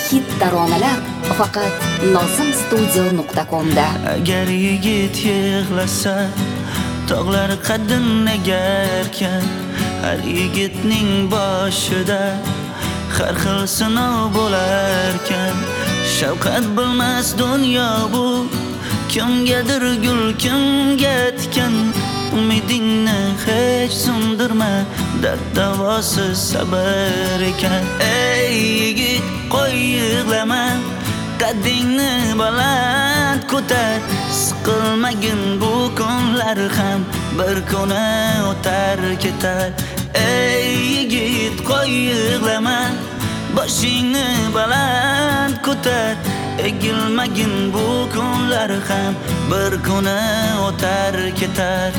hit taronalar faqat nozimstudio.com da. Agar yigit yig'lasa, tog'lar qaddini egarkan, har yigitning boshida har xil sinov bo'larkan. Shafqat bilmas dunyo bu, kimgadir gul, kimga tikan. Umidingni hech so'ndirma, dard davosi sabr ekan. Ey yigit, qo'y yig'lama, qaddingni baland ko'tar. Siqilmagin, bu kunlar ham bir kuni o'tar ketar. Ey yigit, qo'y yig'lama, boshingni baland ko'tar. Egilmagin, bu kunlar ham bir kuni o'tar ketar.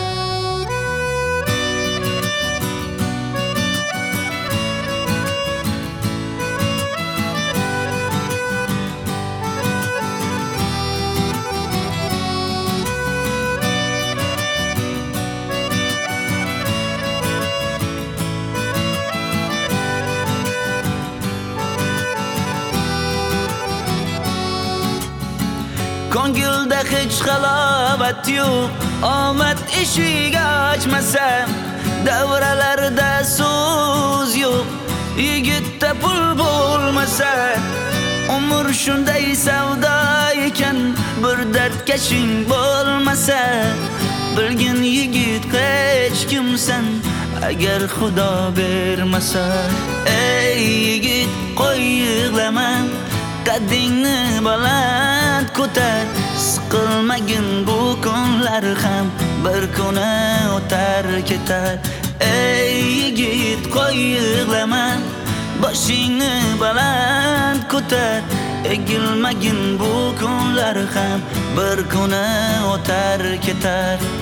Ko'ngilda hech halovat yo'q, omad eshigi ochmasa, davralarda so'z yo'q, yigitda pul bo'lmasa. Umr shunday savdo ekan, bir dardkashing bo'lmasa. Bilgin yigit hech kimsan, agar Xudo bermasa. Ey yigit, qo'y yig'lama, qaddingni baland ko'tar. Siqilmagin, bu kunlar ham bir kuni o'tar ketar. Ey yigit, qo'y yig'lama, boshingni baland ko'tar. Egilmagin, bu kunlar ham bir kuni o'tar ketar.